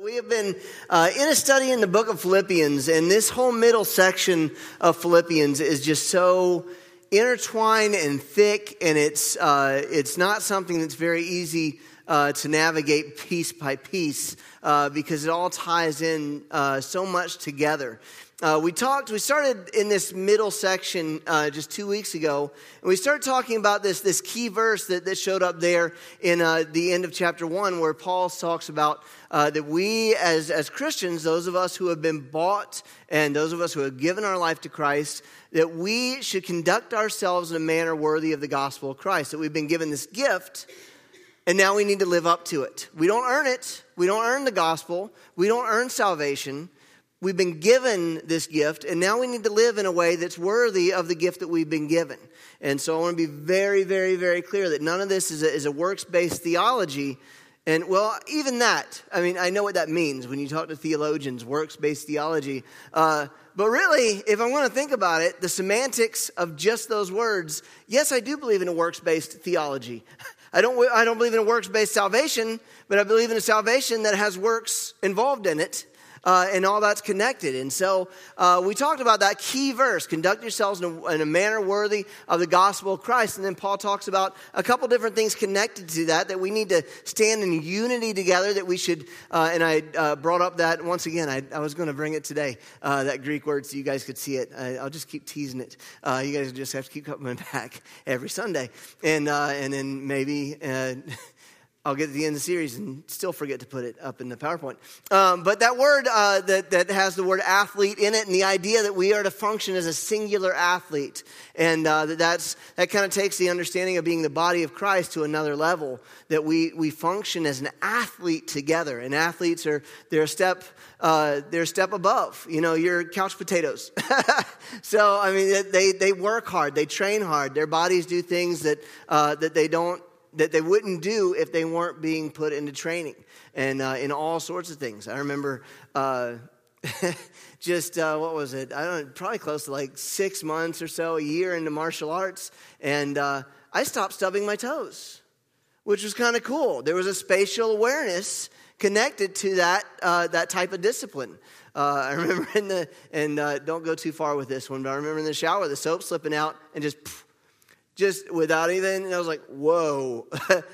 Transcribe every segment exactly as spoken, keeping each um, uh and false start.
We have been uh, in a study in the book of Philippians, and this whole middle section of Philippians is just so intertwined and thick, and it's uh, it's not something that's very easy uh, to navigate piece by piece uh, because it all ties in uh, so much together. Uh, we talked, we started in this middle section uh, just two weeks ago, and we started talking about this this key verse that, that showed up there in uh, the end of chapter one, where Paul talks about uh, that we as, as Christians, those of us who have been bought and those of us who have given our life to Christ, that we should conduct ourselves in a manner worthy of the gospel of Christ, that we've been given this gift, and now we need to live up to it. We don't earn it. We don't earn the gospel. We don't earn salvation. We've been given this gift, and now we need to live in a way that's worthy of the gift that we've been given. And so I want to be very, very, very clear that none of this is a, is a works-based theology. And, well, even that, I mean, I know what that means when you talk to theologians, works-based theology. Uh, but really, if I'm going to think about it, the semantics of just those words, yes, I do believe in a works-based theology. I don't, I don't believe in a works-based salvation, but I believe in a salvation that has works involved in it. Uh, and all that's connected. And so uh, we talked about that key verse, conduct yourselves in a, in a manner worthy of the gospel of Christ. And then Paul talks about a couple different things connected to that, that we need to stand in unity together, that we should, uh, and I uh, brought up that, once again, I, I was going to bring it today, uh, that Greek word so you guys could see it. I, I'll just keep teasing it. Uh, you guys just have to keep coming back every Sunday. And, uh, and then maybe... Uh, I'll get to the end of the series and still forget to put it up in the PowerPoint. Um, but that word uh, that, that has the word athlete in it, and the idea that we are to function as a singular athlete. And uh, that that's, that kind of takes the understanding of being the body of Christ to another level, that we, we function as an athlete together. And athletes are, they're a step, uh, they're a step above. You know, you're couch potatoes. So, I mean, they, they work hard. They train hard. Their bodies do things that uh, that they don't, that they wouldn't do if they weren't being put into training, and uh, in all sorts of things. I remember uh, just, uh, what was it? I don't know, probably close to like six months or so, a year into martial arts, and uh, I stopped stubbing my toes, which was kind of cool. There was a spatial awareness connected to that uh, that type of discipline. Uh, I remember in the, and uh, don't go too far with this one, but I remember in the shower, the soap slipping out and just... Pff, Just without anything, and I was like, whoa,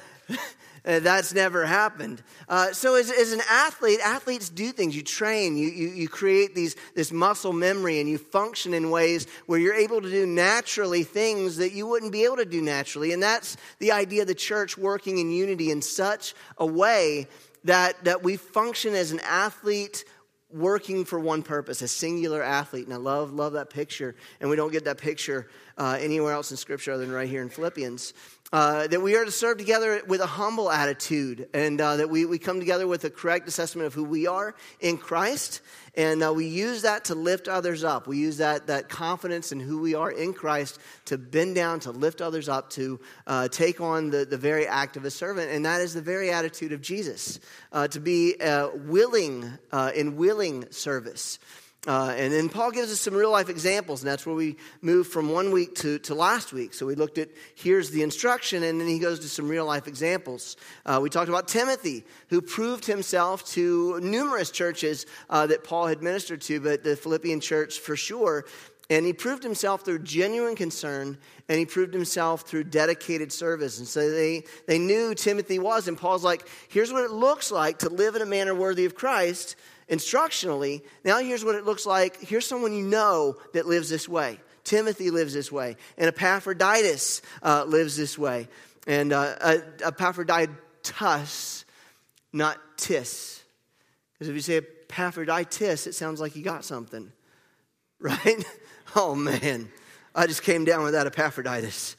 that's never happened. Uh, so as, as an athlete, athletes do things. You train, you, you, you create these this muscle memory, and you function in ways where you're able to do naturally things that you wouldn't be able to do naturally. And that's the idea of the church working in unity in such a way that, that we function as an athlete working for one purpose, a singular athlete. And I love, love that picture. And we don't get that picture uh, anywhere else in Scripture other than right here in Philippians. Uh, that we are to serve together with a humble attitude, and uh, that we, we come together with a correct assessment of who we are in Christ, and uh, we use that to lift others up. We use that that confidence in who we are in Christ to bend down, to lift others up, to uh, take on the, the very act of a servant, and that is the very attitude of Jesus, uh, to be uh, willing uh, in willing service. Uh, and then Paul gives us some real-life examples, and that's where we move from one week to, to last week. So we looked at, here's the instruction, and then he goes to some real-life examples. Uh, we talked about Timothy, who proved himself to numerous churches uh, that Paul had ministered to, but the Philippian church for sure. And he proved himself through genuine concern, and he proved himself through dedicated service. And so they, they knew Timothy was, and Paul's like, here's what it looks like to live in a manner worthy of Christ, instructionally. Now here's what it looks like. Here's someone you know that lives this way. Timothy lives this way. And Epaphroditus uh, lives this way. And uh, uh, Epaphroditus, not tis. Because if you say Epaphroditus, it sounds like you got something. Right? Oh man, I just came down with that Epaphroditus.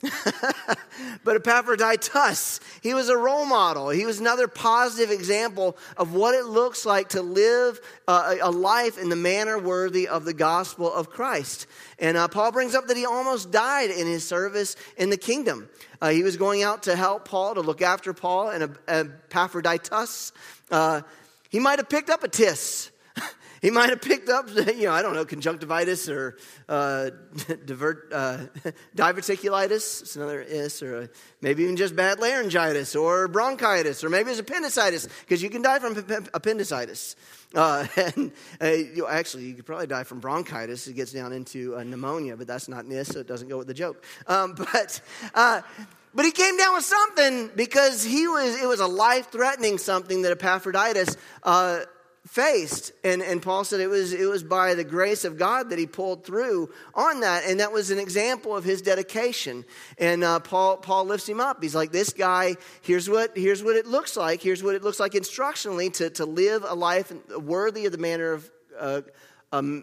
But Epaphroditus, he was a role model. He was another positive example of what it looks like to live uh, a life in the manner worthy of the gospel of Christ. And uh, Paul brings up that he almost died in his service in the kingdom. Uh, he was going out to help Paul, to look after Paul, and Epaphroditus, uh, he might have picked up a tis. He might have picked up, you know, I don't know, conjunctivitis or uh, divert, uh, diverticulitis. It's another is, or a, maybe even just bad laryngitis or bronchitis, or maybe it's appendicitis, because you can die from appendicitis. Uh, and uh, you, actually, you could probably die from bronchitis. It gets down into uh, pneumonia, but that's not N I S, so it doesn't go with the joke. Um, but uh, but he came down with something because he was. It was a life-threatening something that Epaphroditus uh, faced, and and Paul said it was it was by the grace of God that he pulled through on that, and that was an example of his dedication. And uh, Paul Paul lifts him up. He's like, this guy. Here's what here's what it looks like. Here's what it looks like instructionally to to live a life worthy of the manner of uh, um,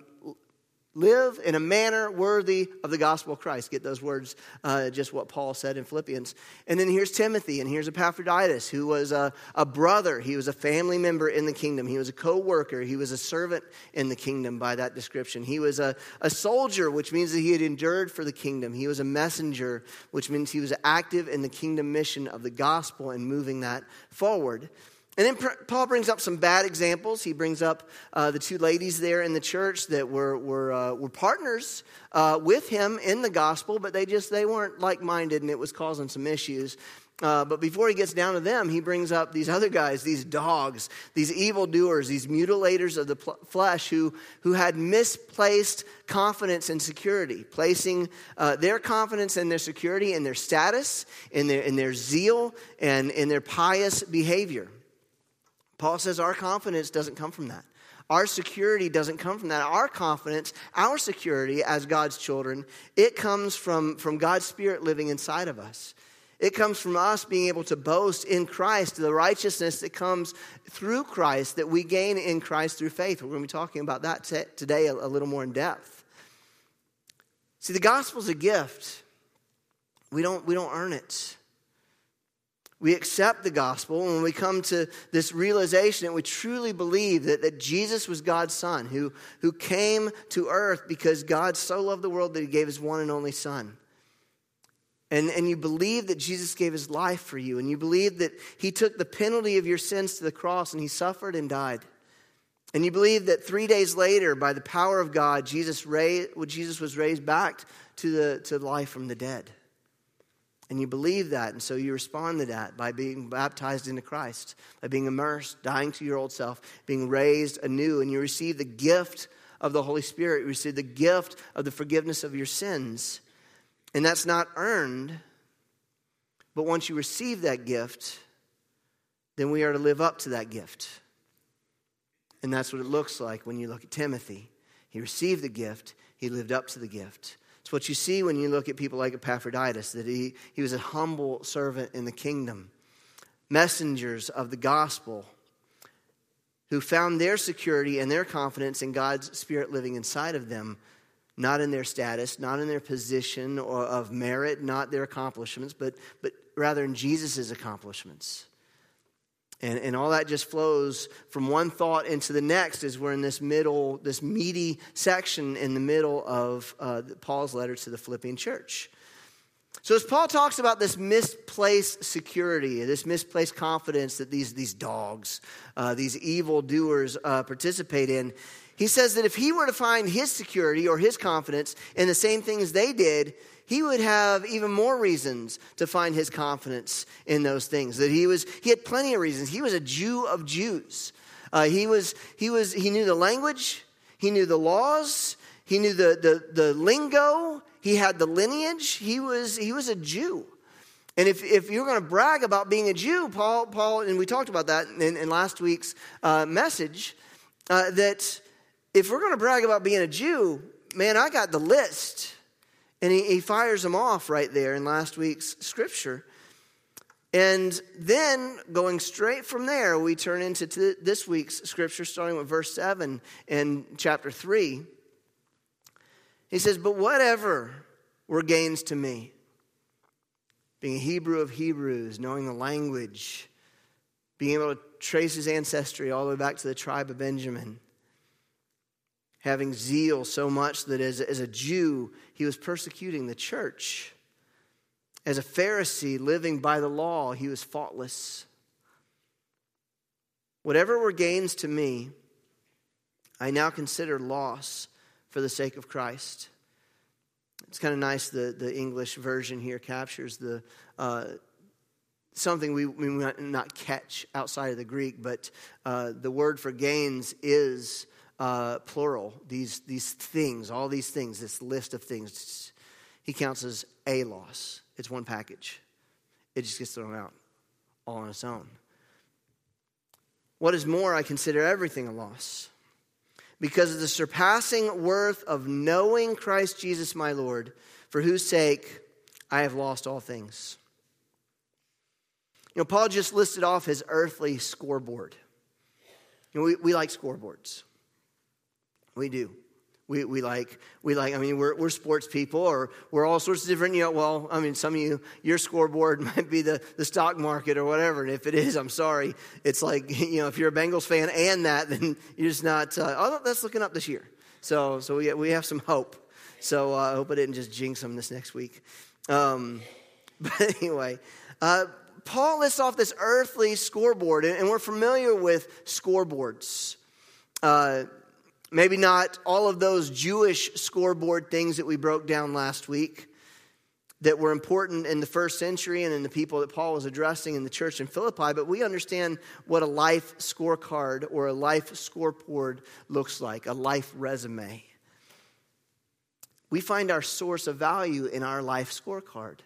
live in a manner worthy of the gospel of Christ. Get those words, uh, just what Paul said in Philippians. And then here's Timothy, and here's Epaphroditus, who was a, a brother. He was a family member in the kingdom. He was a co-worker. He was a servant in the kingdom by that description. He was a, a soldier, which means that he had endured for the kingdom. He was a messenger, which means he was active in the kingdom mission of the gospel and moving that forward. And then Paul brings up some bad examples. He brings up uh, the two ladies there in the church that were were uh, were partners uh, with him in the gospel, but they just they weren't like-minded, and it was causing some issues. Uh, but before he gets down to them, he brings up these other guys, these dogs, these evildoers, these mutilators of the pl- flesh who who had misplaced confidence and security, placing uh, their confidence and their security in their status, in their in their zeal, and in their pious behavior. Paul says our confidence doesn't come from that. Our security doesn't come from that. Our confidence, our security as God's children, it comes from, from God's Spirit living inside of us. It comes from us being able to boast in Christ, the righteousness that comes through Christ, that we gain in Christ through faith. We're going to be talking about that t- today a, a little more in depth. See, the gospel is a gift. We don't, we don't earn it. We accept the gospel when we come to this realization that we truly believe that, that Jesus was God's son who, who came to earth because God so loved the world that he gave his one and only son. And, and you believe that Jesus gave his life for you, and you believe that he took the penalty of your sins to the cross and he suffered and died. And you believe that three days later, by the power of God, Jesus, raised, Jesus was raised back to, the, to life from the dead. And you believe that, and so you respond to that by being baptized into Christ, by being immersed, dying to your old self, being raised anew, and you receive the gift of the Holy Spirit. You receive the gift of the forgiveness of your sins. And that's not earned, but once you receive that gift, then we are to live up to that gift. And that's what it looks like when you look at Timothy. He received the gift, he lived up to the gift. It's what you see when you look at people like Epaphroditus, that he, he was a humble servant in the kingdom. Messengers of the gospel who found their security and their confidence in God's Spirit living inside of them, not in their status, not in their position or of merit, not their accomplishments, but, but rather in Jesus' accomplishments. And, and all that just flows from one thought into the next as we're in this middle, this meaty section in the middle of uh, Paul's letter to the Philippian church. So as Paul talks about this misplaced security, this misplaced confidence that these, these dogs, uh, these evil doers uh, participate in, he says that if he were to find his security or his confidence in the same things they did, he would have even more reasons to find his confidence in those things. That he was, he had plenty of reasons. He was a Jew of Jews. Uh, he was, he was, he knew the language. He knew the laws. He knew the, the, the lingo. He had the lineage. He was, he was a Jew. And if, if you're going to brag about being a Jew, Paul, Paul, and we talked about that in, in last week's uh, message, uh, that if we're going to brag about being a Jew, man, I got the list. And he, he fires them off right there in last week's scripture. And then going straight from there, we turn into t- this week's scripture, starting with verse seven in chapter three. He says, but whatever were gains to me, being a Hebrew of Hebrews, knowing the language, being able to trace his ancestry all the way back to the tribe of Benjamin, having zeal so much that as, as a Jew, he was persecuting the church. As a Pharisee living by the law, he was faultless. Whatever were gains to me, I now consider loss for the sake of Christ. It's kind of nice the, the English version here captures the uh, something we, we might not catch outside of the Greek, but uh, the word for gains is uh, plural. These, these things, all these things, this list of things, he counts as a loss. It's one package. It just gets thrown out all on its own. What is more, I consider everything a loss, because of the surpassing worth of knowing Christ Jesus my Lord, for whose sake I have lost all things. You know, Paul just listed off his earthly scoreboard. You know, we, we like scoreboards. We do. We we like, we like. I mean, we're we're sports people, or we're all sorts of different, you know, well, I mean, some of you, your scoreboard might be the, the stock market or whatever, and if it is, I'm sorry. It's like, you know, if you're a Bengals fan and that, then you're just not, uh, oh, that's looking up this year. So so we, we have some hope. So uh, I hope I didn't just jinx them this next week. Um, but anyway, uh, Paul lists off this earthly scoreboard, and we're familiar with scoreboards. Uh Maybe not all of those Jewish scoreboard things that we broke down last week that were important in the first century and in the people that Paul was addressing in the church in Philippi, but we understand what a life scorecard or a life scoreboard looks like, a life resume. We find our source of value in our life scorecard.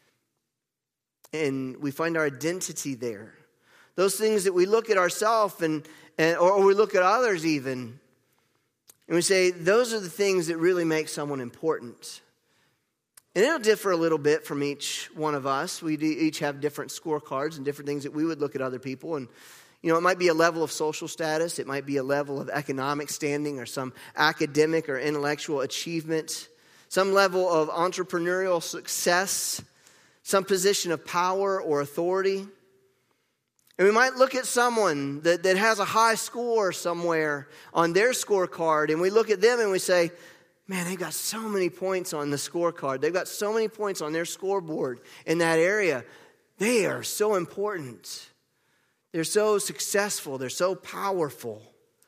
And we find our identity there. Those things that we look at ourselves and, and or we look at others even, and we say, those are the things that really make someone important. And it'll differ a little bit from each one of us. We each have different scorecards and different things that we would look at other people. And, you know, it might be a level of social status. It might be a level of economic standing or some academic or intellectual achievement. Some level of entrepreneurial success. Some position of power or authority. And we might look at someone that, that has a high score somewhere on their scorecard, and we look at them and we say, man, they've got so many points on the scorecard. They've got so many points on their scoreboard in that area. They are so important. They're so successful. They're so powerful.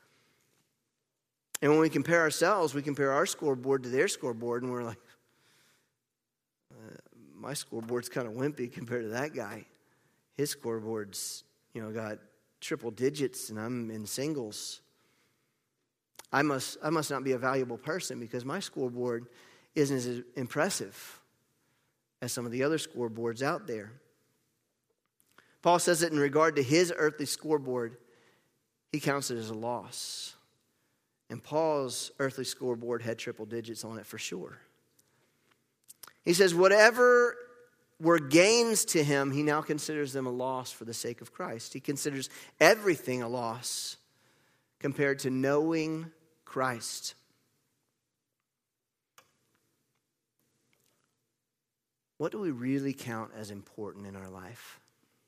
And when we compare ourselves, we compare our scoreboard to their scoreboard, and we're like, uh, my scoreboard's kind of wimpy compared to that guy. His scoreboard's, you know, got triple digits and I'm in singles. I must I must not be a valuable person because my scoreboard isn't as impressive as some of the other scoreboards out there. Paul says that in regard to his earthly scoreboard, he counts it as a loss. And Paul's earthly scoreboard had triple digits on it for sure. He says, whatever were gains to him, he now considers them a loss for the sake of Christ. He considers everything a loss compared to knowing Christ. What do we really count as important in our life?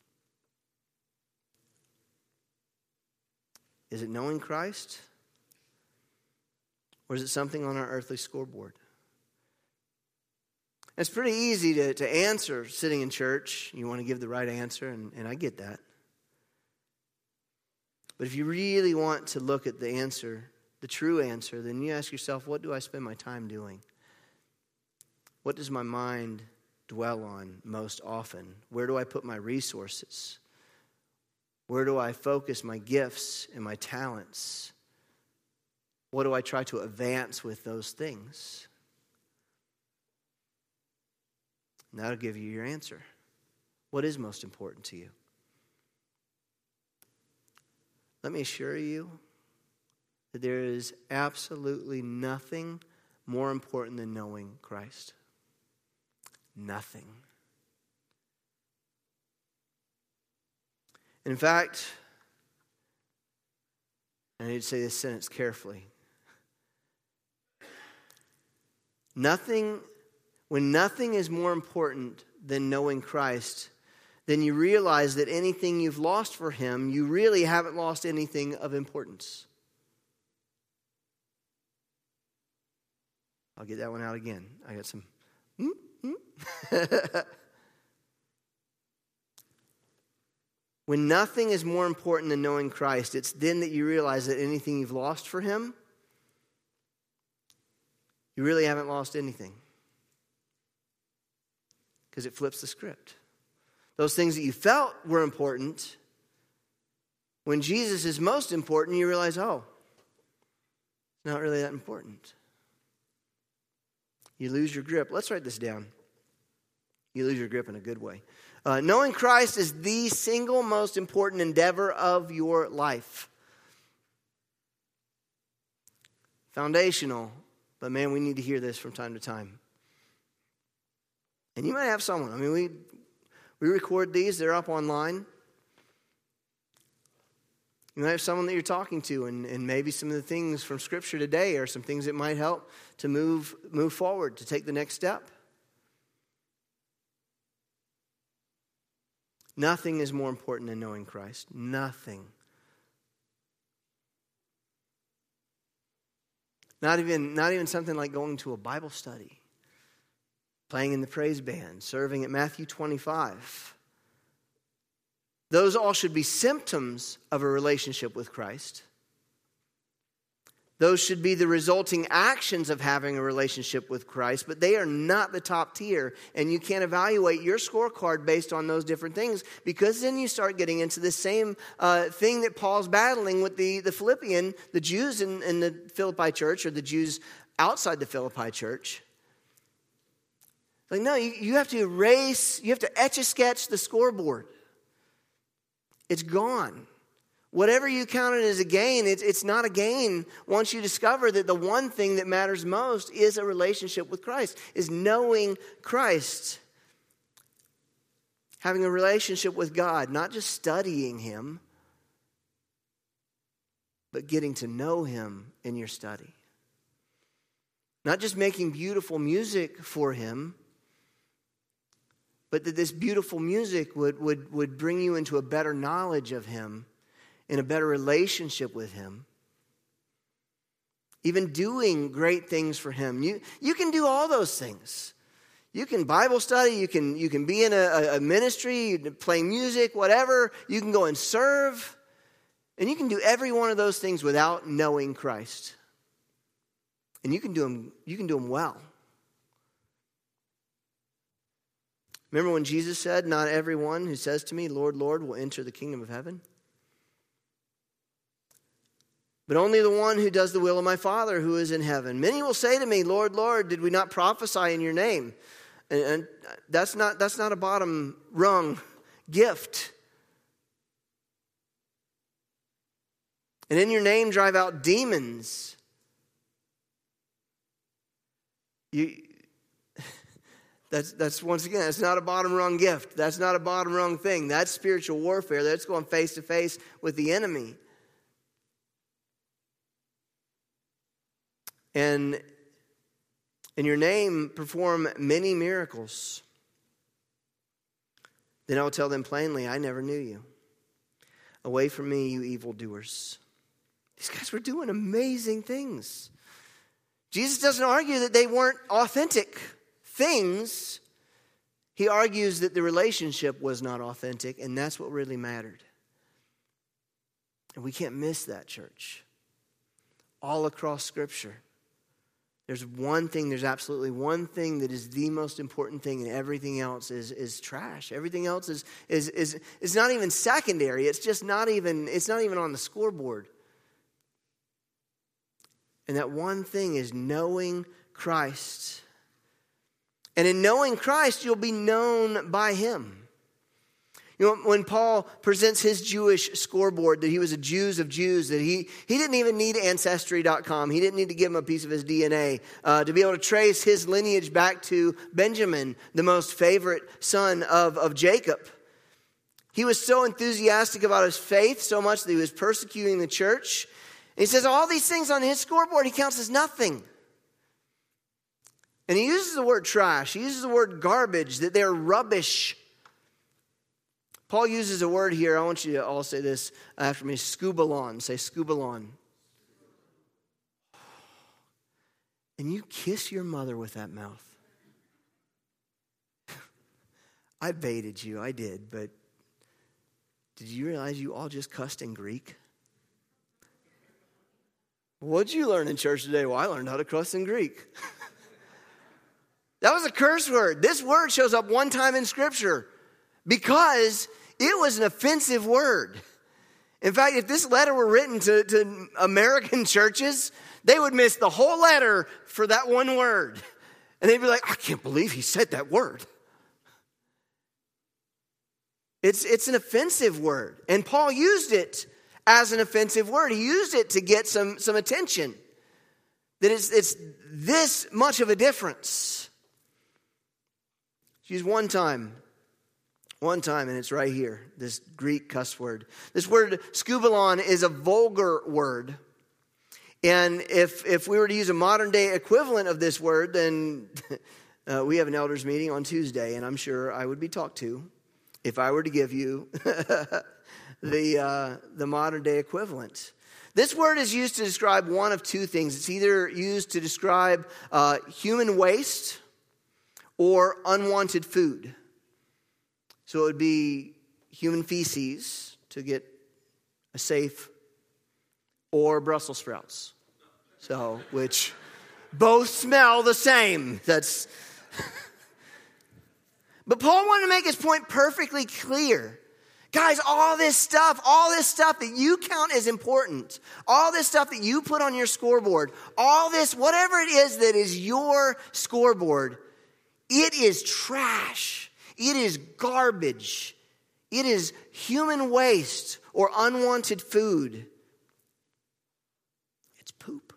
Is it knowing Christ? Or is it something on our earthly scoreboard? It's pretty easy to, to answer sitting in church. You want to give the right answer, and, and I get that. But if you really want to look at the answer, the true answer, then you ask yourself, what do I spend my time doing? What does my mind dwell on most often? Where do I put my resources? Where do I focus my gifts and my talents? What do I try to advance with those things? And that'll give you your answer. What is most important to you? Let me assure you that there is absolutely nothing more important than knowing Christ. Nothing. In fact, I need to say this sentence carefully. Nothing, when nothing is more important than knowing Christ, then you realize that anything you've lost for Him, you really haven't lost anything of importance. I'll get that one out again. I got some. Hmm, hmm. When nothing is more important than knowing Christ, it's then that you realize that anything you've lost for Him, you really haven't lost anything. Because it flips the script. Those things that you felt were important, when Jesus is most important, you realize, oh, it's not really that important. You lose your grip. Let's write this down. You lose your grip in a good way. Uh, knowing Christ is the single most important endeavor of your life. Foundational, but man, we need to hear this from time to time. And you might have someone. I mean, we we record these. They're up online. You might have someone that you're talking to, and, and maybe some of the things from Scripture today are some things that might help to move move forward, to take the next step. Nothing is more important than knowing Christ. Nothing. Not even, not even something like going to a Bible study, playing in the praise band, serving at Matthew twenty-five. Those all should be symptoms of a relationship with Christ. Those should be the resulting actions of having a relationship with Christ, but they are not the top tier. And you can't evaluate your scorecard based on those different things, because then you start getting into the same uh, thing that Paul's battling with the, the Philippian, the Jews in, in the Philippi church, or the Jews outside the Philippi church. Like, no, you, you have to erase, you have to etch-a-sketch the scoreboard. It's gone. Whatever you counted as a gain, it's, it's not a gain once you discover that the one thing that matters most is a relationship with Christ, is knowing Christ. Having a relationship with God, not just studying Him, but getting to know Him in your study. Not just making beautiful music for Him, but that this beautiful music would, would, would bring you into a better knowledge of Him, in a better relationship with Him. Even doing great things for Him. You, you can do all those things. You can Bible study, you can, you can be in a, a ministry, play music, whatever. You can go and serve. And you can do every one of those things without knowing Christ. And you can do them, you can do them well. Remember when Jesus said, "Not everyone who says to me, 'Lord, Lord,' will enter the kingdom of heaven, but only the one who does the will of my Father who is in heaven. Many will say to me, 'Lord, Lord, did we not prophesy in your name?'" And, and that's not that's not a bottom rung gift. "And in your name drive out demons." You, that's that's once again, that's not a bottom rung gift. That's not a bottom rung thing. That's spiritual warfare. That's going face to face with the enemy. And in your name perform many miracles. Then I will tell them plainly, "I never knew you. Away from me, you evildoers." These guys were doing amazing things. Jesus doesn't argue that they weren't authentic things. He argues that the relationship was not authentic, and that's what really mattered. And we can't miss that, church. All across Scripture, there's one thing, there's absolutely one thing that is the most important thing, and everything else is, is trash. Everything else is, is, is, is not even secondary. It's just not even, it's not even on the scoreboard. And that one thing is knowing Christ. And in knowing Christ, you'll be known by Him. You know, when Paul presents his Jewish scoreboard, that he was a Jews of Jews, that he, he didn't even need Ancestry dot com. He didn't need to give him a piece of his D N A uh, to be able to trace his lineage back to Benjamin, the most favorite son of, of Jacob. He was so enthusiastic about his faith, so much that he was persecuting the church. And he says all these things on his scoreboard he counts as nothing. And he uses the word trash. He uses the word garbage, that they're rubbish. Paul uses a word here. I want you to all say this after me. Skubalon. Say skubalon. And you kiss your mother with that mouth. I baited you. I did. But did you realize you all just cussed in Greek? What'd you learn in church today? Well, I learned how to cuss in Greek. That was a curse word. This word shows up one time in Scripture because it was an offensive word. In fact, if this letter were written to, to American churches, they would miss the whole letter for that one word. And they'd be like, I can't believe he said that word. It's, it's an offensive word. And Paul used it as an offensive word. He used it to get some, some attention. That it's, it's this much of a difference. It's used one time. One time, and it's right here, this Greek cuss word. This word, skubalon, is a vulgar word. And if if we were to use a modern day equivalent of this word, then uh, we have an elders meeting on Tuesday, and I'm sure I would be talked to if I were to give you the uh, the modern day equivalent. This word is used to describe one of two things. It's either used to describe uh, human waste or unwanted food. So it would be human feces to get a safe, or Brussels sprouts. So, which both smell the same. That's. But Paul wanted to make his point perfectly clear. Guys, all this stuff, all this stuff that you count as important, all this stuff that you put on your scoreboard, all this, whatever it is that is your scoreboard, it is trash. It is garbage. It is human waste or unwanted food. It's poop.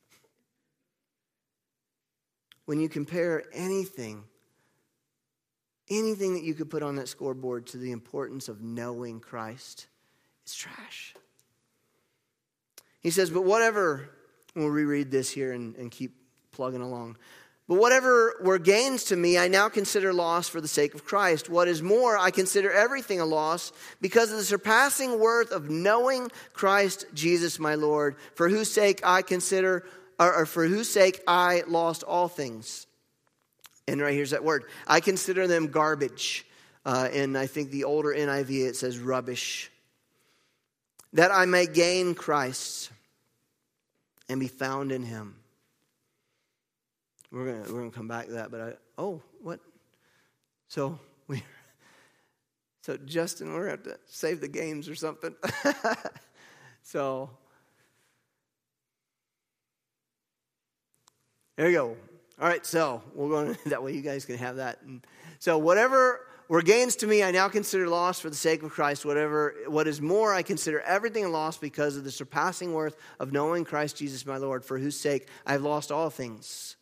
When you compare anything, anything that you could put on that scoreboard to the importance of knowing Christ, it's trash. He says, but whatever, we'll reread this here and, and keep plugging along. But whatever were gains to me, I now consider loss for the sake of Christ. What is more, I consider everything a loss because of the surpassing worth of knowing Christ Jesus my Lord, for whose sake I consider, or, or for whose sake I lost all things. And right here's that word. I consider them garbage. Uh, and I think the older N I V, it says rubbish. That I may gain Christ and be found in him. We're gonna we're gonna come back to that, but I oh what? So we so Justin, we're gonna have to save the games or something. So there you go. All right, so we're going to, that way you guys can have that. And so whatever were gains to me, I now consider loss for the sake of Christ. Whatever what is more, I consider everything a loss because of the surpassing worth of knowing Christ Jesus my Lord, for whose sake I have lost all things.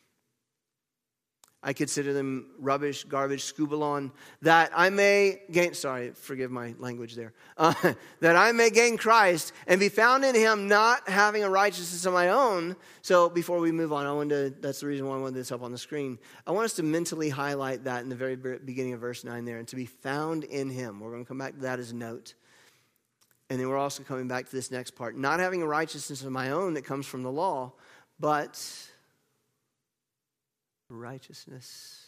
I consider them rubbish, garbage, skubalon, that I may gain, sorry, forgive my language there, uh, that I may gain Christ and be found in him, not having a righteousness of my own. So before we move on, I wanted to, that's the reason why I wanted this up on the screen. I want us to mentally highlight that in the very beginning of verse nine there, and to be found in him. We're going to come back to that as a note. And then we're also coming back to this next part. Not having a righteousness of my own that comes from the law, but righteousness.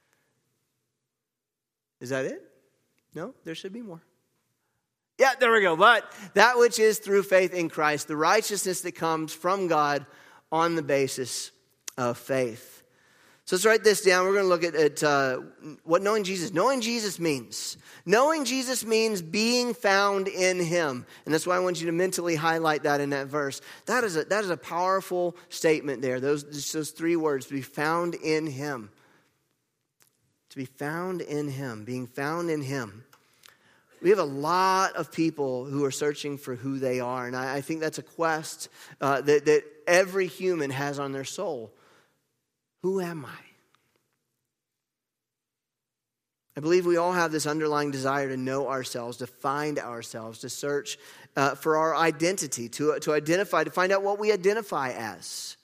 Is that it? No, there should be more. Yeah, there we go. But that which is through faith in Christ, the righteousness that comes from God on the basis of faith. So let's write this down. We're going to look at, at uh, what knowing Jesus. Knowing Jesus means. Knowing Jesus means being found in him. And that's why I want you to mentally highlight that in that verse. That is a, that is a powerful statement there. Those, those three words, to be found in him. To be found in him. Being found in him. We have a lot of people who are searching for who they are. And I, I think that's a quest uh, that, that every human has on their soul. Who am I? I believe we all have this underlying desire to know ourselves, to find ourselves, to search uh, for our identity, to, to identify, to find out what we identify as.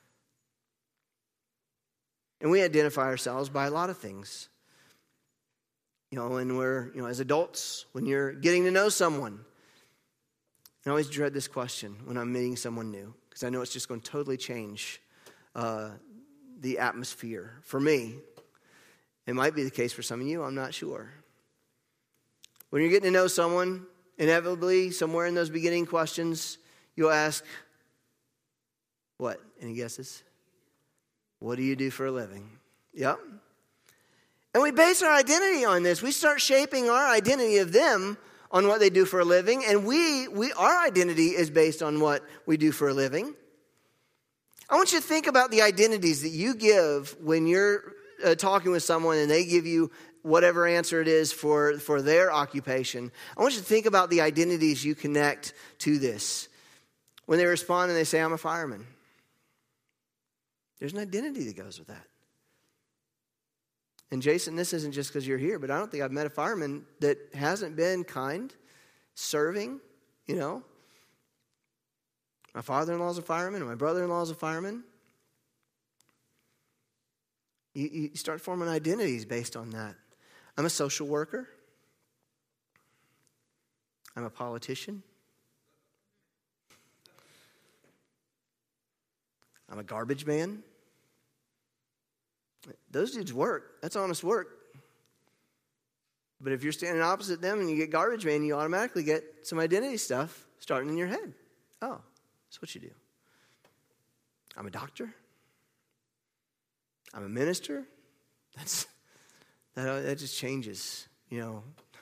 And we identify ourselves by a lot of things. You know, when we're, you know, as adults, when you're getting to know someone. I always dread this question when I'm meeting someone new, because I know it's just going to totally change uh, the atmosphere. For me, it might be the case for some of you, I'm not sure. When you're getting to know someone, inevitably, somewhere in those beginning questions, you'll ask, what? Any guesses? What do you do for a living? Yep. And we base our identity on this. We start shaping our identity of them on what they do for a living. And we, we our identity is based on what we do for a living. I want you to think about the identities that you give when you're uh, talking with someone and they give you whatever answer it is for, for their occupation. I want you to think about the identities you connect to this. When they respond and they say, I'm a fireman. There's an identity that goes with that. And Jason, this isn't just because you're here, but I don't think I've met a fireman that hasn't been kind, serving, you know. My father-in-law's a fireman, and my brother-in-law's a fireman. You, you start forming identities based on that. I'm a social worker. I'm a politician. I'm a garbage man. Those dudes work. That's honest work. But if you're standing opposite them and you get garbage man, you automatically get some identity stuff starting in your head. Oh, that's what you do. I'm a doctor. I'm a minister. That's that, that just changes, you know.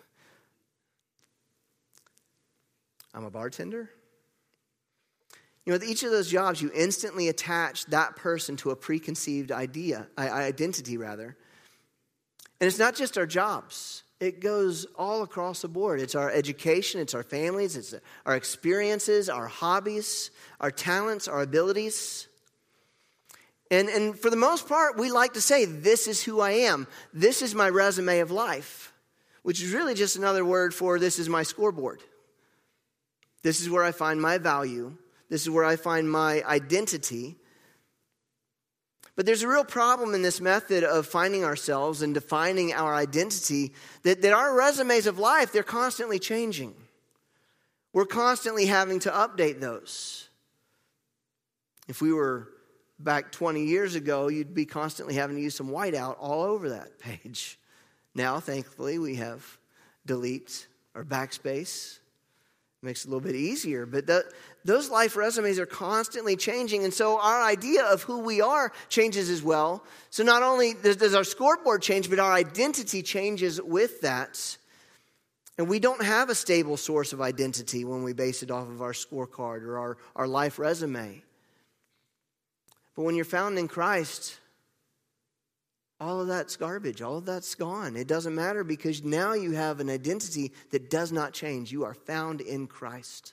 I'm a bartender. You know, with each of those jobs, you instantly attach that person to a preconceived idea, identity rather. And it's not just our jobs. It goes all across the board. It's our education, it's our families, it's our experiences, our hobbies, our talents, our abilities. And, and for the most part, we like to say, this is who I am. This is my resume of life, which is really just another word for this is my scoreboard. This is where I find my value. This is where I find my identity. But there's a real problem in this method of finding ourselves and defining our identity, that, that our resumes of life, they're constantly changing. We're constantly having to update those. If we were back twenty years ago, you'd be constantly having to use some whiteout all over that page. Now, thankfully, we have delete or backspace. Makes it a little bit easier, but the, those life resumes are constantly changing, and so our idea of who we are changes as well. So not only does, does our scoreboard change, but our identity changes with that. And we don't have a stable source of identity when we base it off of our scorecard or our, our life resume. But when you're found in Christ, all of that's garbage. All of that's gone. It doesn't matter because now you have an identity that does not change. You are found in Christ.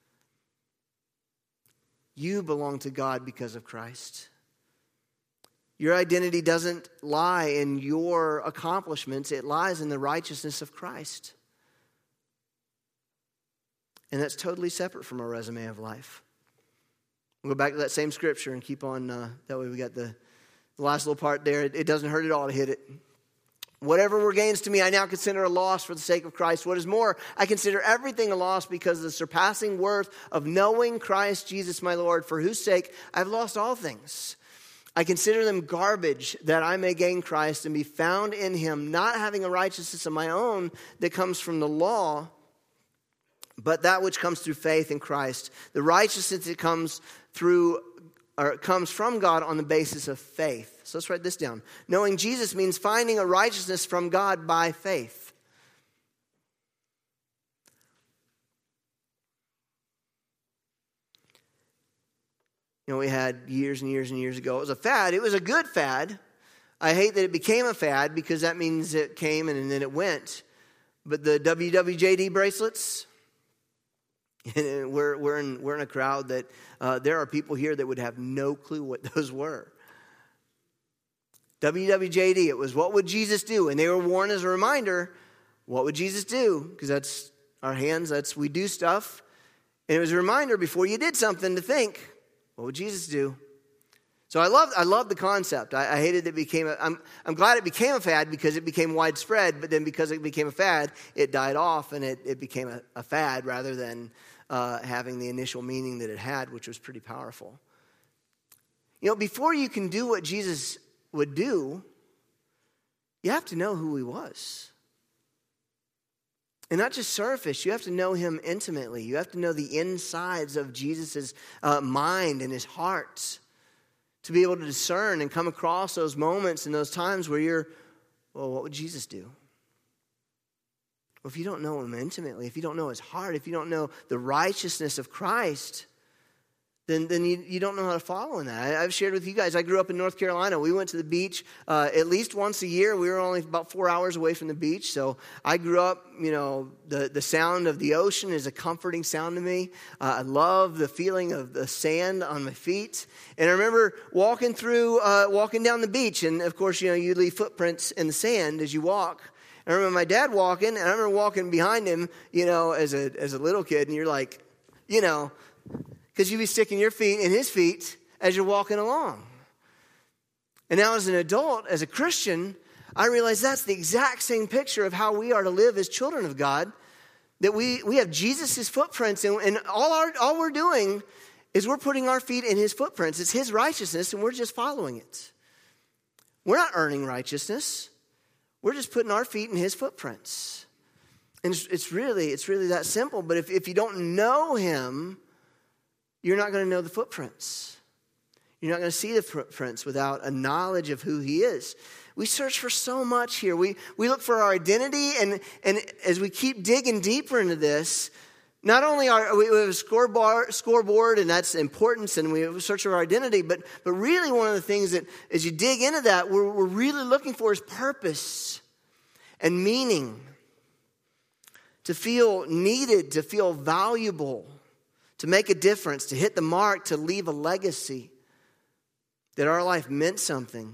You belong to God because of Christ. Your identity doesn't lie in your accomplishments. It lies in the righteousness of Christ. And that's totally separate from our resume of life. We'll go back to that same scripture and keep on. Uh, that way we got the... The last little part there, it doesn't hurt at all to hit it. Whatever were gains to me, I now consider a loss for the sake of Christ. What is more, I consider everything a loss because of the surpassing worth of knowing Christ Jesus my Lord, for whose sake I've lost all things. I consider them garbage that I may gain Christ and be found in him, not having a righteousness of my own that comes from the law, but that which comes through faith in Christ. The righteousness that comes through or it comes from God on the basis of faith. So let's write this down. Knowing Jesus means finding a righteousness from God by faith. You know, we had years and years and years ago, it was a fad. It was a good fad. I hate that it became a fad because that means it came and then it went. But the W W J D bracelets, and we're we're in we're in a crowd that uh, there are people here that would have no clue what those were. W W J D, it was what would Jesus do? And they were worn as a reminder, what would Jesus do? Because that's our hands, that's we do stuff. And it was a reminder before you did something to think, what would Jesus do? So I love I love the concept. I, I hated that it became a, I'm I'm glad it became a fad because it became widespread, but then because it became a fad, it died off and it, it became a, a fad rather than Uh, having the initial meaning that it had, which was pretty powerful. You know, before you can do what Jesus would do, you have to know who he was. And not just surface, you have to know him intimately. You have to know the insides of Jesus' uh, mind and his heart to be able to discern and come across those moments and those times where you're, well, what would Jesus do? Well, if you don't know him intimately, if you don't know his heart, if you don't know the righteousness of Christ, then, then you, you don't know how to follow in that. I, I've shared with you guys, I grew up in North Carolina. We went to the beach uh, at least once a year. We were only about four hours away from the beach. So I grew up, you know, the, the sound of the ocean is a comforting sound to me. Uh, I love the feeling of the sand on my feet. And I remember walking through, uh, walking down the beach. And of course, you know, you leave footprints in the sand as you walk. I remember my dad walking, and I remember walking behind him, you know, as a as a little kid. And you're like, you know, because you'd be sticking your feet in his feet as you're walking along. And now as an adult, as a Christian, I realize that's the exact same picture of how we are to live as children of God. That we, we have Jesus' footprints, and, and all, our, all we're doing is we're putting our feet in his footprints. It's his righteousness, and we're just following it. We're not earning righteousness. We're just putting our feet in his footprints. And it's, it's really it's really that simple. But if, if you don't know him, you're not going to know the footprints. You're not going to see the footprints without a knowledge of who he is. We search for so much here. We we look for our identity, and, and as we keep digging deeper into this, not only are we have a scoreboard, scoreboard, and that's importance, and we search for our identity, but but really one of the things that as you dig into that, we're, we're really looking for is purpose and meaning. To feel needed, to feel valuable, to make a difference, to hit the mark, to leave a legacy. That our life meant something.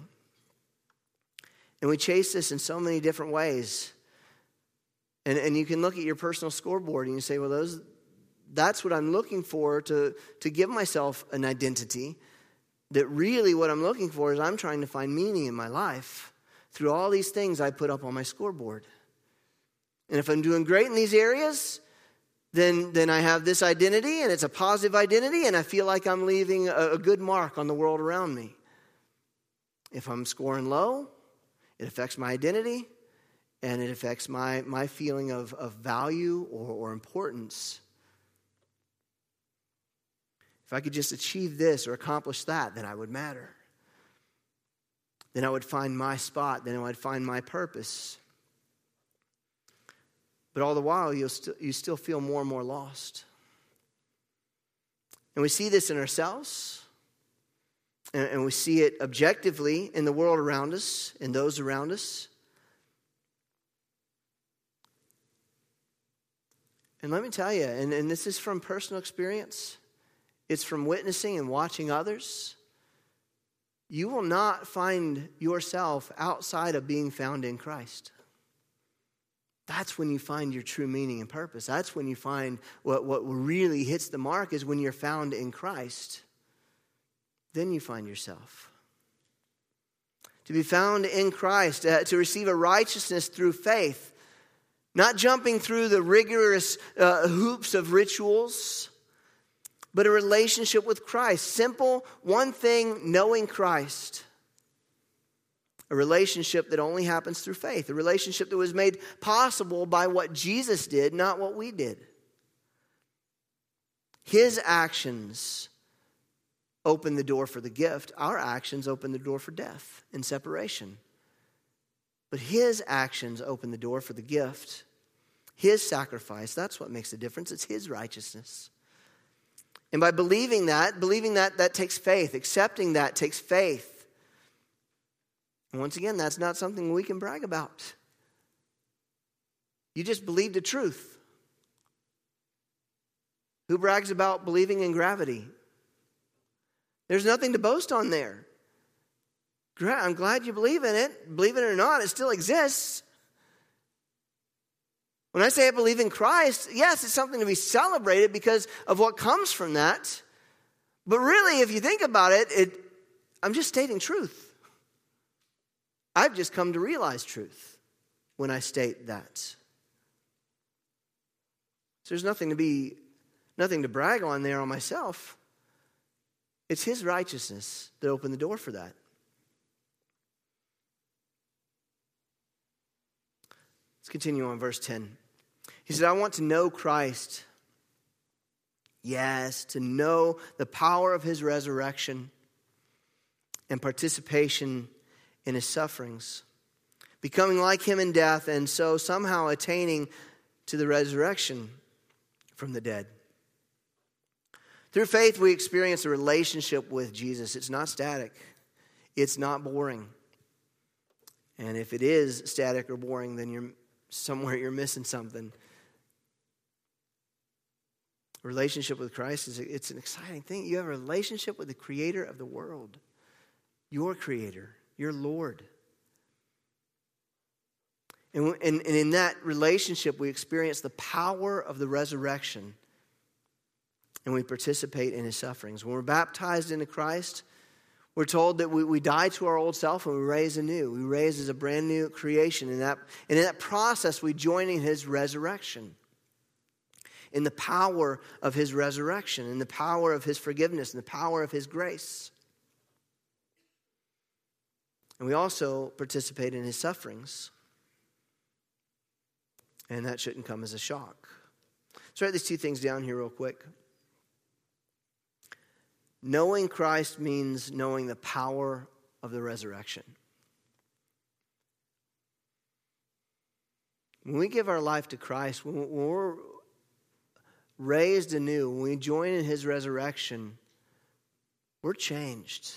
And we chase this in so many different ways. And, and you can look at your personal scoreboard and you say, well, those, that's what I'm looking for to, to give myself an identity. That really what I'm looking for is I'm trying to find meaning in my life through all these things I put up on my scoreboard. And if I'm doing great in these areas, then, then I have this identity, and it's a positive identity, and I feel like I'm leaving a, a good mark on the world around me. If I'm scoring low, it affects my identity, and it affects my, my feeling of, of value or, or importance. If I could just achieve this or accomplish that, then I would matter. Then I would find my spot. Then I would find my purpose. But all the while, you'll st- you still feel more and more lost. And we see this in ourselves. And, and we see it objectively in the world around us, in those around us. And let me tell you, and, and this is from personal experience. It's from witnessing and watching others. You will not find yourself outside of being found in Christ. That's when you find your true meaning and purpose. That's when you find what, what really hits the mark is when you're found in Christ. Then you find yourself. To be found in Christ, uh, to receive a righteousness through faith. Not jumping through the rigorous uh, hoops of rituals, but a relationship with Christ. Simple, one thing, knowing Christ. A relationship that only happens through faith. A relationship that was made possible by what Jesus did, not what we did. His actions open the door for the gift. Our actions open the door for death and separation. But his actions open the door for the gift. His sacrifice, that's what makes the difference. It's his righteousness. And by believing that, believing that, that takes faith. Accepting that takes faith. And once again, that's not something we can brag about. You just believe the truth. Who brags about believing in gravity? There's nothing to boast on there. I'm glad you believe in it. Believe it or not, it still exists. When I say I believe in Christ, yes, it's something to be celebrated because of what comes from that. But really, if you think about it, it I'm just stating truth. I've just come to realize truth when I state that. So there's nothing to be, nothing to brag on there on myself. It's his righteousness that opened the door for that. Let's continue on verse ten. He said, I want to know Christ. Yes, to know the power of his resurrection and participation in his sufferings, becoming like him in death, and so somehow attaining to the resurrection from the dead. Through faith, we experience a relationship with Jesus. It's not static. It's not boring. And if it is static or boring, then you're somewhere you're missing something. Relationship with Christ is it's an exciting thing. You have a relationship with the creator of the world. Your creator, your Lord. And, and, and in that relationship, we experience the power of the resurrection. And we participate in his sufferings. When we're baptized into Christ, we're told that we, we die to our old self and we raise anew. We raise as a brand new creation. And, that, and in that process, we join in his resurrection. In the power of his resurrection, in the power of his forgiveness, in the power of his grace. And we also participate in his sufferings. And that shouldn't come as a shock. Let's write these two things down here real quick. Knowing Christ means knowing the power of the resurrection. When we give our life to Christ, when we're raised anew, when we join in his resurrection, we're changed.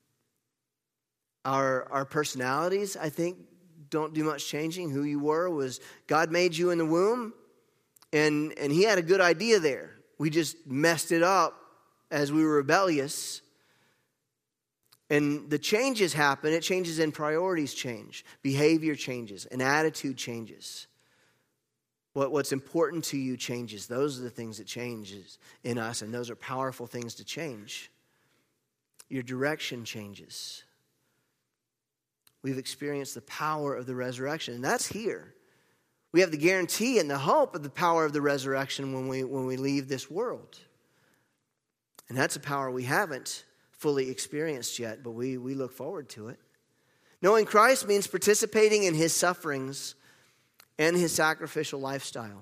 Our, our personalities, I think, don't do much changing. Who you were was God made you in the womb, and, and he had a good idea there. We just messed it up as we were rebellious. And the changes happen. It changes in priorities change. Behavior changes. An attitude changes. What, what's important to you changes. Those are the things that changes in us. And those are powerful things to change. Your direction changes. We've experienced the power of the resurrection. And that's here. We have the guarantee and the hope of the power of the resurrection when we, when we leave this world. And that's a power we haven't fully experienced yet, but we, we look forward to it. Knowing Christ means participating in his sufferings and his sacrificial lifestyle.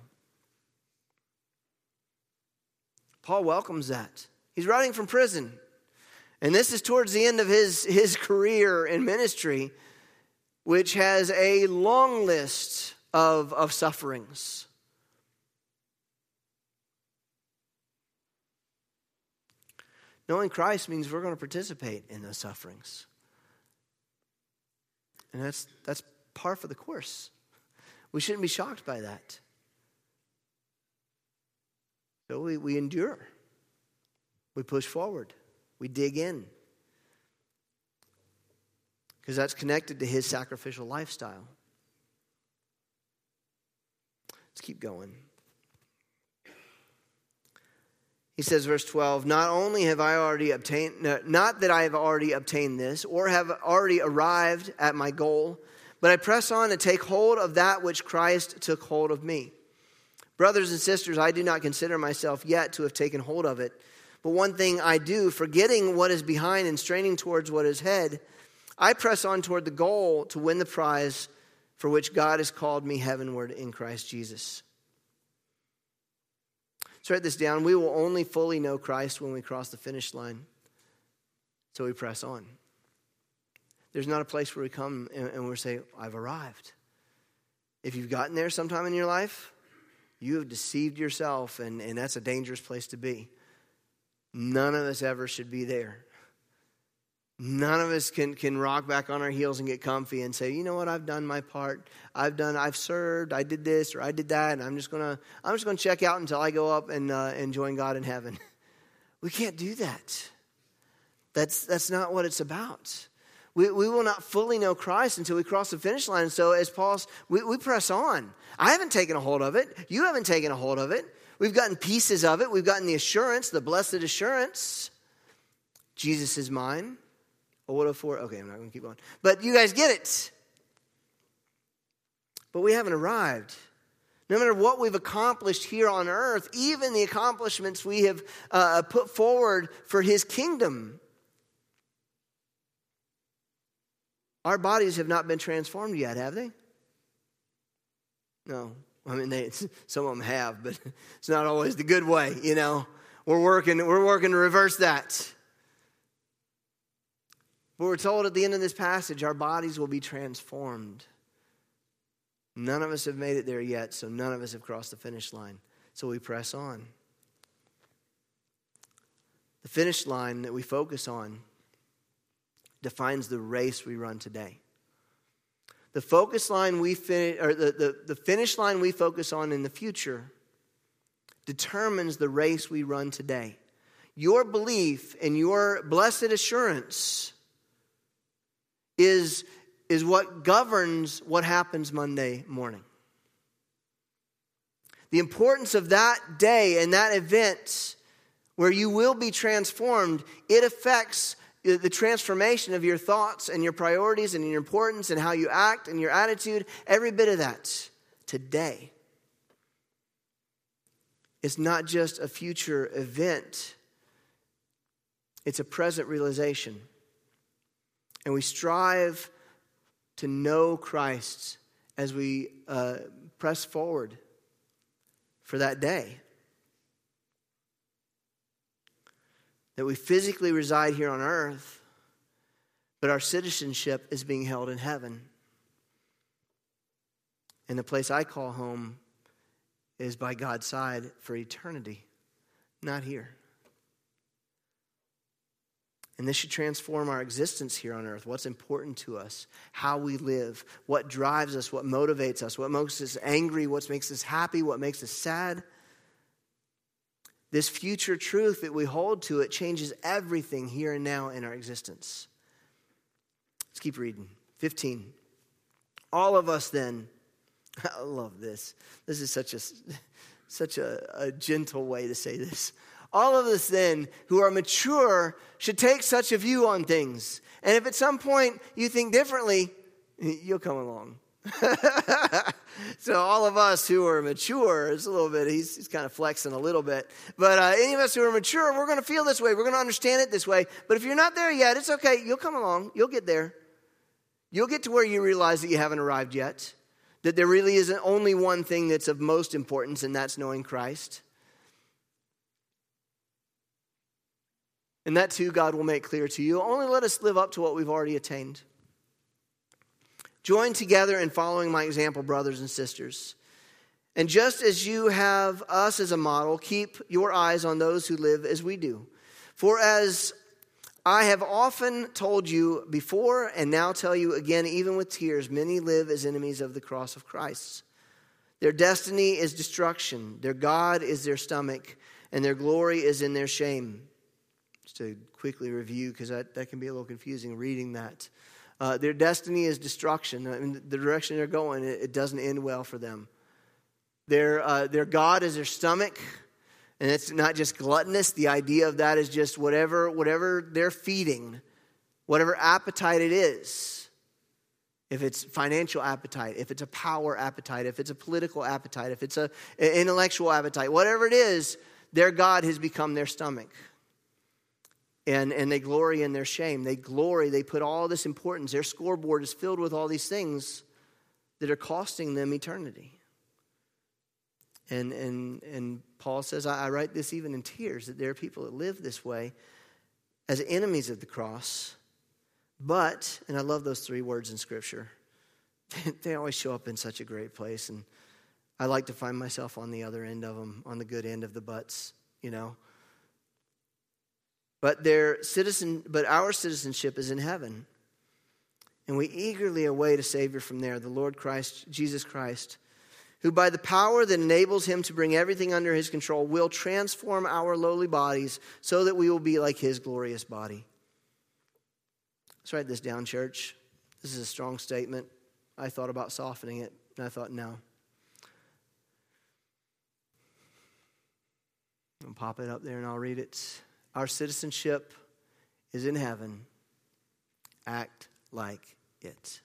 Paul welcomes that. He's writing from prison. And this is towards the end of his, his career in ministry, which has a long list of, of sufferings. Knowing Christ means we're going to participate in those sufferings. And that's that's par for the course. We shouldn't be shocked by that. So we, we endure. We push forward. We dig in. Because that's connected to his sacrificial lifestyle. Let's keep going. He says, verse twelve, not only have I already obtained, not that I have already obtained this, or have already arrived at my goal, but I press on to take hold of that which Christ took hold of me. Brothers and sisters, I do not consider myself yet to have taken hold of it. But one thing I do, forgetting what is behind and straining towards what is ahead, I press on toward the goal to win the prize for which God has called me heavenward in Christ Jesus. Let's write this down. We will only fully know Christ when we cross the finish line. So we press on. There's not a place where we come and, and we say, I've arrived. If you've gotten there sometime in your life, you have deceived yourself, and, and that's a dangerous place to be. None of us ever should be there. None of us can, can rock back on our heels and get comfy and say, you know what, I've done my part. I've done, I've served, I did this or I did that, and I'm just gonna, I'm just gonna check out until I go up and, uh, and join God in heaven. We can't do that. That's that's not what it's about. We we will not fully know Christ until we cross the finish line. So as Paul's, we, we press on. I haven't taken a hold of it. You haven't taken a hold of it. We've gotten pieces of it. We've gotten the assurance, the blessed assurance. Jesus is mine. Oh, what a four. Okay, I'm not going to keep going. But you guys get it. But we haven't arrived. No matter what we've accomplished here on earth, even the accomplishments we have uh, put forward for his kingdom, our bodies have not been transformed yet, have they? No. I mean, they, some of them have, but it's not always the good way, you know. We're working, we're working to reverse that. But we're told at the end of this passage, our bodies will be transformed. None of us have made it there yet, so none of us have crossed the finish line. So we press on. The finish line that we focus on defines the race we run today. The focus line we fin- or the, the, the finish line we focus on in the future determines the race we run today. Your belief and your blessed assurance is, is what governs what happens Monday morning. The importance of that day and that event where you will be transformed, it affects the transformation of your thoughts and your priorities and your importance and how you act and your attitude, every bit of that today. It's not just a future event. It's a present realization. And we strive to know Christ as we uh, press forward for that day. That we physically reside here on earth, but our citizenship is being held in heaven. And the place I call home is by God's side for eternity, not here. And this should transform our existence here on earth. What's important to us, how we live, what drives us, what motivates us, what makes us angry, what makes us happy, what makes us sad. This future truth that we hold to, it changes everything here and now in our existence. Let's keep reading. fifteen. All of us then, I love this. This is such a, such a, a gentle way to say this. All of us then who are mature should take such a view on things. And if at some point you think differently, you'll come along. So all of us who are mature, it's a little bit, he's, he's kind of flexing a little bit. But uh, any of us who are mature, we're going to feel this way. We're going to understand it this way. But if you're not there yet, it's okay. You'll come along. You'll get there. You'll get to where you realize that you haven't arrived yet. That there really isn't only one thing that's of most importance, and that's knowing Christ. And that too, God will make clear to you. Only let us live up to what we've already attained. Join together in following my example, brothers and sisters. And just as you have us as a model, keep your eyes on those who live as we do. For as I have often told you before, and now tell you again, even with tears, many live as enemies of the cross of Christ. Their destiny is destruction. Their God is their stomach, and their glory is in their shame. Just to quickly review, because that, that can be a little confusing reading that. Uh, their destiny is destruction. I mean, the direction they're going, it, it doesn't end well for them. Their, uh, their God is their stomach, and it's not just gluttonous. The idea of that is just whatever, whatever they're feeding, whatever appetite it is. If it's financial appetite, if it's a power appetite, if it's a political appetite, if it's a, an intellectual appetite, whatever it is, their God has become their stomach. And, and they glory in their shame. They glory, they put all this importance. Their scoreboard is filled with all these things that are costing them eternity. And, and, and Paul says, I, I write this even in tears, that there are people that live this way as enemies of the cross. But, and I love those three words in Scripture, they always show up in such a great place. And I like to find myself on the other end of them, on the good end of the buts, you know. But their citizen, but our citizenship is in heaven. And we eagerly await a Savior from there, the Lord Christ, Jesus Christ, who by the power that enables him to bring everything under his control will transform our lowly bodies so that we will be like his glorious body. Let's write this down, church. This is a strong statement. I thought about softening it, and I thought, no. I'll pop it up there and I'll read it. Our citizenship is in heaven. Act like it.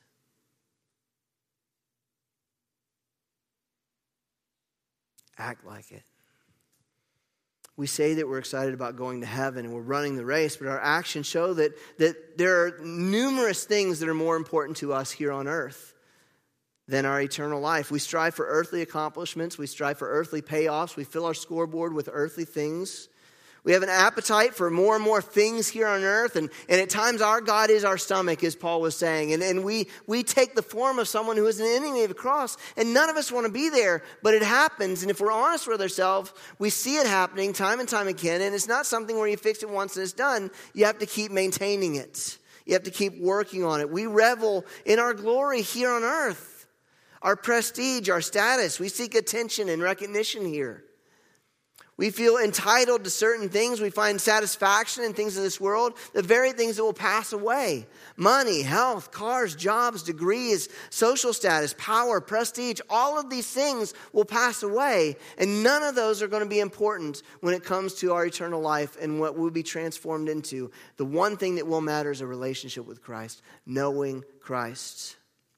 Act like it. We say that we're excited about going to heaven and we're running the race, but our actions show that, that there are numerous things that are more important to us here on earth than our eternal life. We strive for earthly accomplishments. We strive for earthly payoffs. We fill our scoreboard with earthly things. We have an appetite for more and more things here on earth. And, and at times our God is our stomach, as Paul was saying. And, and we, we take the form of someone who is an enemy of the cross. And none of us want to be there, but it happens. And if we're honest with ourselves, we see it happening time and time again. And it's not something where you fix it once and it's done. You have to keep maintaining it. You have to keep working on it. We revel in our glory here on earth. Our prestige, our status. We seek attention and recognition here. We feel entitled to certain things. We find satisfaction in things of this world, the very things that will pass away. Money, health, cars, jobs, degrees, social status, power, prestige, all of these things will pass away. And none of those are going to be important when it comes to our eternal life and what we'll be transformed into. The one thing that will matter is a relationship with Christ, knowing Christ.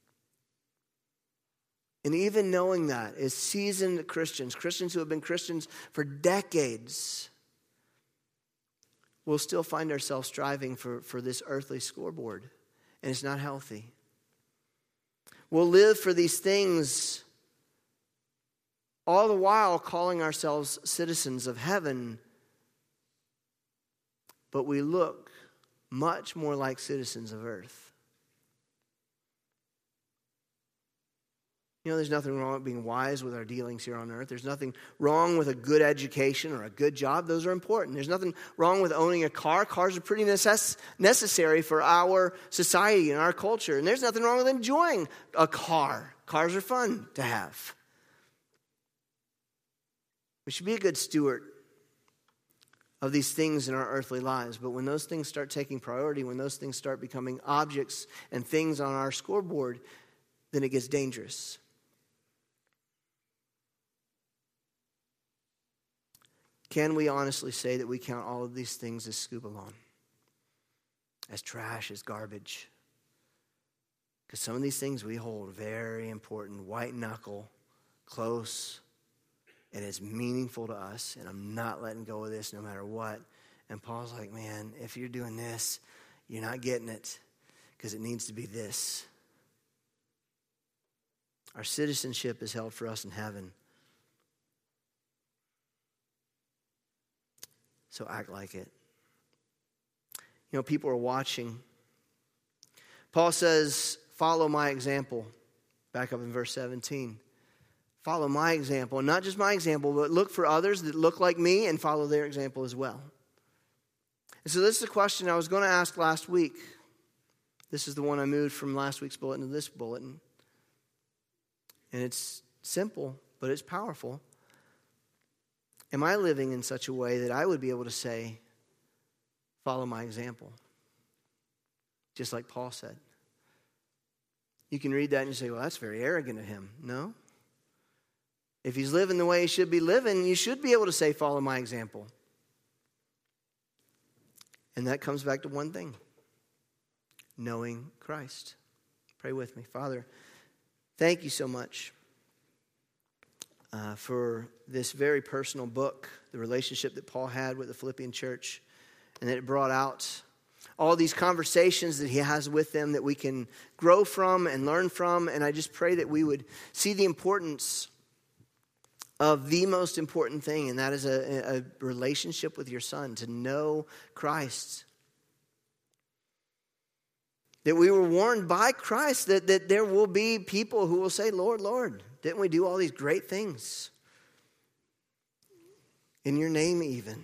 And even knowing that, as seasoned Christians, Christians who have been Christians for decades, we'll still find ourselves striving for, for this earthly scoreboard. And it's not healthy. We'll live for these things, all the while calling ourselves citizens of heaven. But we look much more like citizens of earth. You know, there's nothing wrong with being wise with our dealings here on earth. There's nothing wrong with a good education or a good job. Those are important. There's nothing wrong with owning a car. Cars are pretty necess- necessary for our society and our culture. And there's nothing wrong with enjoying a car. Cars are fun to have. We should be a good steward of these things in our earthly lives. But when those things start taking priority, when those things start becoming objects and things on our scoreboard, then it gets dangerous. Can we honestly say that we count all of these things as scubalon, as trash, as garbage? Because some of these things we hold very important, white knuckle, close, and it's meaningful to us, and I'm not letting go of this no matter what. And Paul's like, man, if you're doing this, you're not getting it, because it needs to be this. Our citizenship is held for us in heaven. So act like it. You know, people are watching. Paul says, follow my example. Back up in verse seventeen. Follow my example. And not just my example, but look for others that look like me and follow their example as well. And so this is a question I was going to ask last week. This is the one I moved from last week's bulletin to this bulletin. And it's simple, but it's powerful. Am I living in such a way that I would be able to say, follow my example? Just like Paul said. You can read that and you say, well, that's very arrogant of him. No. If he's living the way he should be living, you should be able to say, follow my example. And that comes back to one thing. Knowing Christ. Pray with me. Father, thank you so much uh, for this very personal book, the relationship that Paul had with the Philippian church, and that it brought out all these conversations that he has with them that we can grow from and learn from. And I just pray that we would see the importance of the most important thing, and that is a, a relationship with your Son, to know Christ. That we were warned by Christ that, that there will be people who will say, Lord, Lord, didn't we do all these great things? In your name even.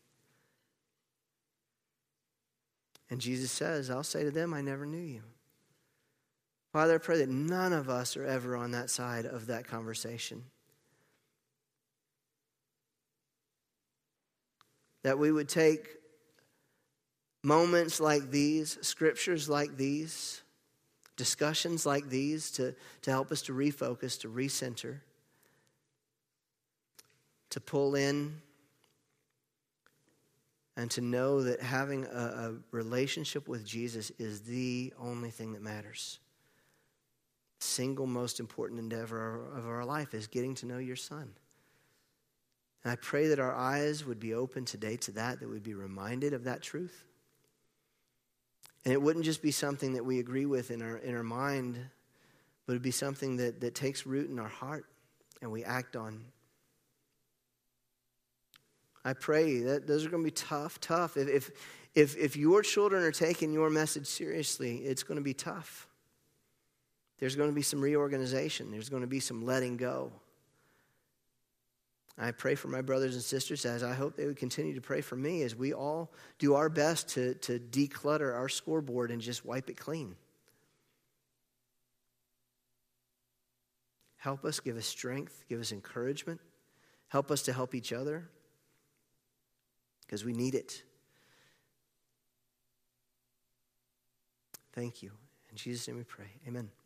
And Jesus says, I'll say to them, I never knew you. Father, I pray that none of us are ever on that side of that conversation. That we would take moments like these, scriptures like these, discussions like these to, to help us to refocus, to recenter, to pull in, and to know that having a, a relationship with Jesus is the only thing that matters. The single most important endeavor of our life is getting to know your Son. And I pray that our eyes would be open today to that, that we'd be reminded of that truth. And it wouldn't just be something that we agree with in our in our mind, but it'd be something that, that takes root in our heart and we act on. I pray that those are going to be tough, tough. If, if, if, if your children are taking your message seriously, it's going to be tough. There's going to be some reorganization. There's going to be some letting go. I pray for my brothers and sisters, as I hope they would continue to pray for me, as we all do our best to, to declutter our scoreboard and just wipe it clean. Help us, give us strength, give us encouragement. Help us to help each other, because we need it. Thank you. In Jesus' name we pray. Amen.